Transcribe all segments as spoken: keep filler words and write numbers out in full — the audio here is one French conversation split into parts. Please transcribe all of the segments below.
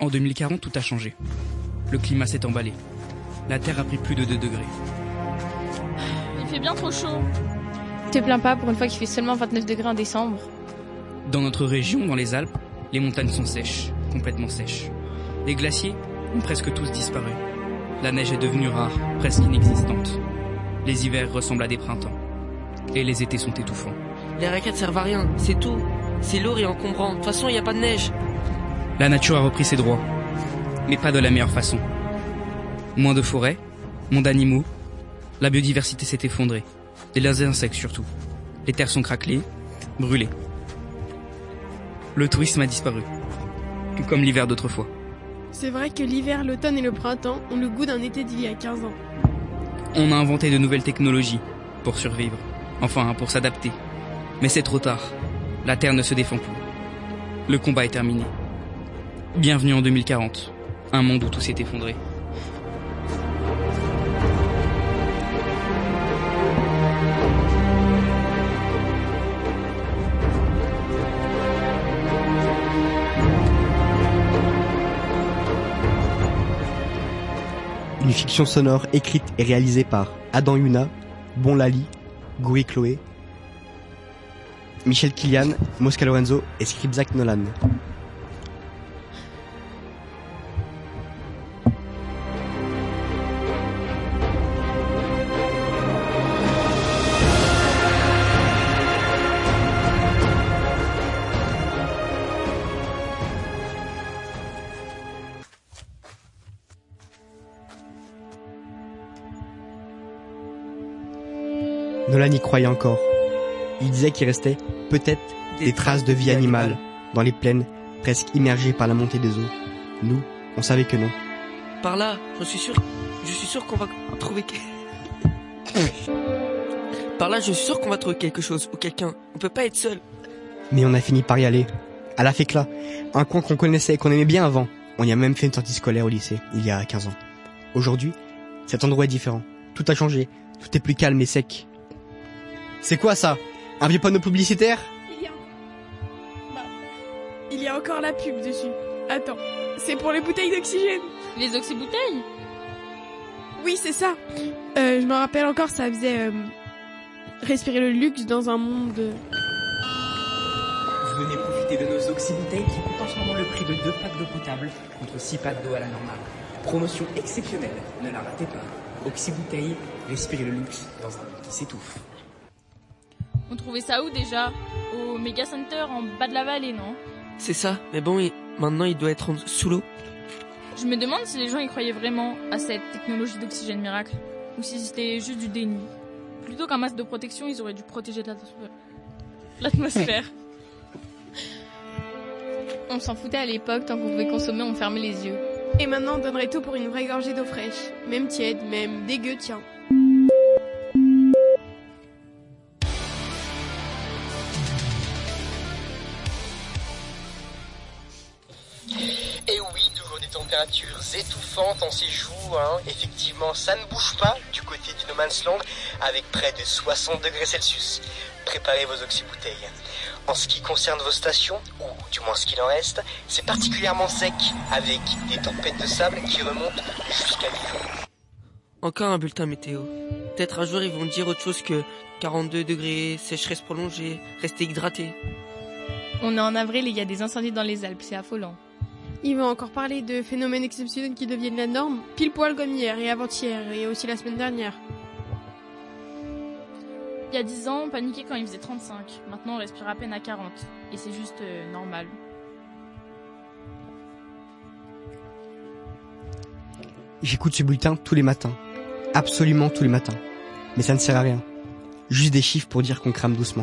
en deux mille quarante, tout a changé. Le climat s'est emballé. La Terre a pris plus de deux degrés. Il fait bien trop chaud. Te plains pas pour une fois qu'il fait seulement vingt-neuf degrés en décembre. Dans notre région, dans les Alpes, les montagnes sont sèches, complètement sèches. Les glaciers ont presque tous disparu. La neige est devenue rare, presque inexistante. Les hivers ressemblent à des printemps. Et les étés sont étouffants. Les raquettes servent à rien, c'est tout. C'est lourd et encombrant. De toute façon, il n'y a pas de neige. La nature a repris ses droits, mais pas de la meilleure façon. Moins de forêts, moins d'animaux. La biodiversité s'est effondrée. Et les insectes surtout. Les terres sont craquelées, brûlées. Le tourisme a disparu. Comme l'hiver d'autrefois. C'est vrai que l'hiver, l'automne et le printemps ont le goût d'un été d'il y a quinze ans. On a inventé de nouvelles technologies pour survivre. Enfin, pour s'adapter. Mais c'est trop tard. La Terre ne se défend plus. Le combat est terminé. Bienvenue en deux mille quarante. Un monde où tout s'est effondré. Une fiction sonore écrite et réalisée par Adam Yuna, Bon Lali, Gouri Chloé, Michel Kilian, Mosca Lorenzo et Scribzac Nolan. Nolan y croyait encore. Il disait qu'il restait peut-être des, des traces de vie animale dans les plaines presque immergées par la montée des eaux. Nous, on savait que non. Par là, je suis sûr, je suis sûr qu'on va trouver. Par là, je suis sûr qu'on va trouver quelque chose ou quelqu'un. On peut pas être seul. Mais on a fini par y aller. À la Fécla, un coin qu'on connaissait et qu'on aimait bien avant. On y a même fait une sortie scolaire au lycée, il y a quinze ans. Aujourd'hui, cet endroit est différent. Tout a changé. Tout est plus calme et sec. C'est quoi ça? Un vieux panneau publicitaire? Il y a... Bah, il y a encore la pub dessus. Attends, c'est pour les bouteilles d'oxygène. Les oxybouteilles? Oui, c'est ça. Euh, je me rappelle encore, ça faisait euh, respirer le luxe dans un monde... De... Venez profiter de nos oxybouteilles qui coûtent en ce moment le prix de deux packs d'eau potable contre six packs d'eau à la normale. Promotion exceptionnelle, ne la ratez pas. Oxybouteilles, respirez le luxe dans un monde qui s'étouffe. On trouvait ça où déjà? Au Mega Center en bas de la vallée, non? C'est ça, mais bon, il... maintenant il doit être en... sous l'eau. Je me demande si les gens y croyaient vraiment à cette technologie d'oxygène miracle, ou si c'était juste du déni. Plutôt qu'un masque de protection, ils auraient dû protéger de l'atmosphère. On s'en foutait à l'époque, tant qu'on pouvait consommer, on fermait les yeux. Et maintenant on donnerait tout pour une vraie gorgée d'eau fraîche. Même tiède, même dégueu, tiens. Et oui, toujours des températures étouffantes en ces jours, hein. Effectivement, ça ne bouge pas du côté du No Man's Land avec près de soixante degrés Celsius. Préparez vos oxybouteilles. En ce qui concerne vos stations, ou du moins ce qu'il en reste, c'est particulièrement sec, avec des tempêtes de sable qui remontent jusqu'à l'île. Encore un bulletin météo. Peut-être un jour ils vont dire autre chose que quarante-deux degrés, sécheresse prolongée, restez hydraté. On est en avril et il y a des incendies dans les Alpes, c'est affolant. Ils vont encore parler de phénomènes exceptionnels qui deviennent la norme, pile poil comme hier et avant-hier et aussi la semaine dernière. Il y a dix ans, on paniquait quand il faisait trente-cinq. Maintenant, on respire à peine à quarante. Et c'est juste euh, normal. J'écoute ce bulletin tous les matins. Absolument tous les matins. Mais ça ne sert à rien. Juste des chiffres pour dire qu'on crame doucement.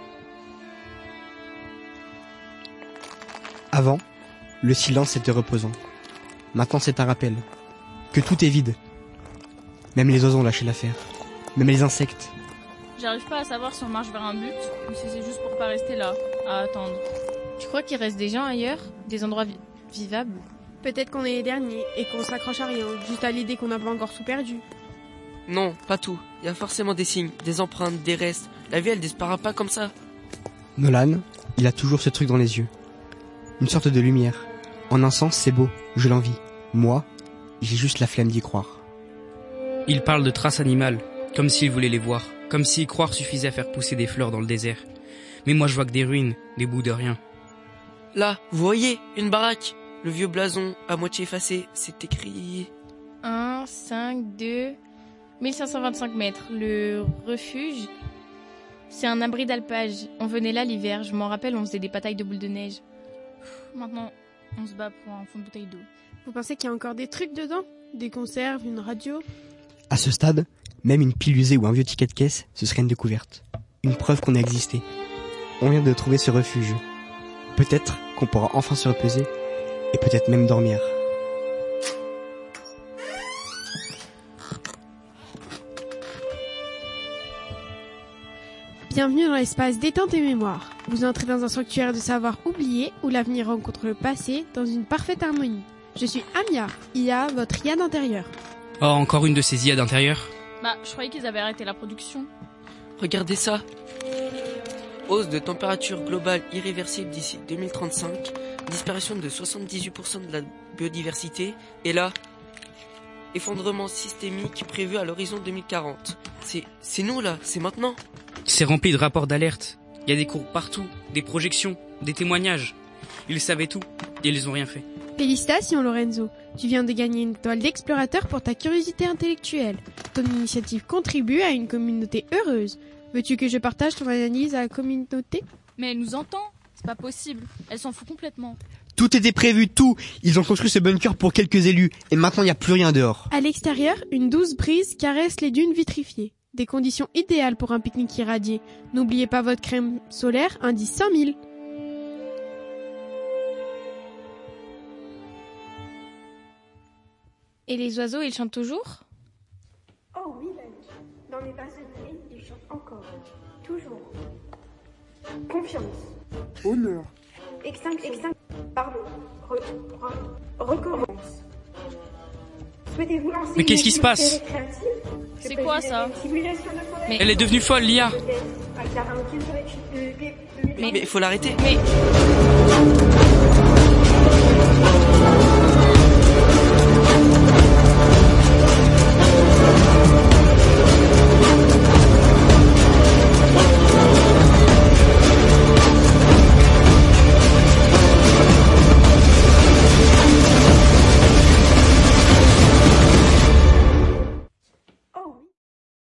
Avant, le silence était reposant. Maintenant, c'est un rappel. Que tout est vide. Même les oiseaux ont lâché l'affaire. Même les insectes. J'arrive pas à savoir si on marche vers un but ou si c'est juste pour pas rester là, à attendre. Tu crois qu'il reste des gens ailleurs? Des endroits vi- vivables? Peut-être qu'on est les derniers et qu'on s'accroche à rien, juste à l'idée qu'on n'a pas encore tout perdu. Non, pas tout. Il y a forcément des signes, des empreintes, des restes. La vie, elle disparaît pas comme ça. Nolan, il a toujours ce truc dans les yeux. Une sorte de lumière. En un sens, c'est beau, je l'envie. Moi, j'ai juste la flemme d'y croire. Il parle de traces animales, comme s'il voulait les voir, comme si y croire suffisait à faire pousser des fleurs dans le désert. Mais moi je vois que des ruines, des bouts de rien. Là, vous voyez, une baraque. Le vieux blason, à moitié effacé, c'est écrit... un, cinq, deux, mille cinq cent vingt-cinq mètres. Le refuge, c'est un abri d'alpage. On venait là l'hiver, je m'en rappelle, on faisait des batailles de boules de neige. Maintenant, on se bat pour un fond de bouteille d'eau. Vous pensez qu'il y a encore des trucs dedans? Des conserves, une radio? À ce stade, même une pile usée ou un vieux ticket de caisse, ce serait une découverte. Une preuve qu'on a existé. On vient de trouver ce refuge. Peut-être qu'on pourra enfin se reposer, et peut-être même dormir. Bienvenue dans l'espace détente et mémoire. Vous entrez dans un sanctuaire de savoir oublié où l'avenir rencontre le passé dans une parfaite harmonie. Je suis Amia, I A, votre I A d'intérieur. Oh, encore une de ces I A d'intérieur? Bah, je croyais qu'ils avaient arrêté la production. Regardez ça. Hausse de température globale irréversible d'ici deux mille trente-cinq, disparition de soixante-dix-huit pour cent de la biodiversité, et là, effondrement systémique prévu à l'horizon deux mille quarante. C'est, c'est nous là, c'est maintenant. C'est rempli de rapports d'alerte. Il y a des cours partout, des projections, des témoignages. Ils savaient tout, et ils ont rien fait. Félicitations Lorenzo, tu viens de gagner une étoile d'explorateur pour ta curiosité intellectuelle. Ton initiative contribue à une communauté heureuse. Veux-tu que je partage ton analyse à la communauté? Mais elle nous entend. C'est pas possible. Elle s'en fout complètement. Tout était prévu, tout. Ils ont construit ce bunker pour quelques élus, et maintenant il n'y a plus rien dehors. À l'extérieur, une douce brise caresse les dunes vitrifiées. Des conditions idéales pour un pique-nique irradié. N'oubliez pas votre crème solaire, indice cent mille. Et les oiseaux, ils chantent toujours? Oh oui, la nuit. Dans mes bases de nuit, ils chantent encore. Toujours. Confiance. Honneur. Extinction. Extinction. Pardon. Re, re, recommence. Souhaitez-vous lancer Mais qu'est-ce qui se passe? C'est quoi ça? Mais elle est devenue folle, l'I A. Mais il faut l'arrêter. Mais...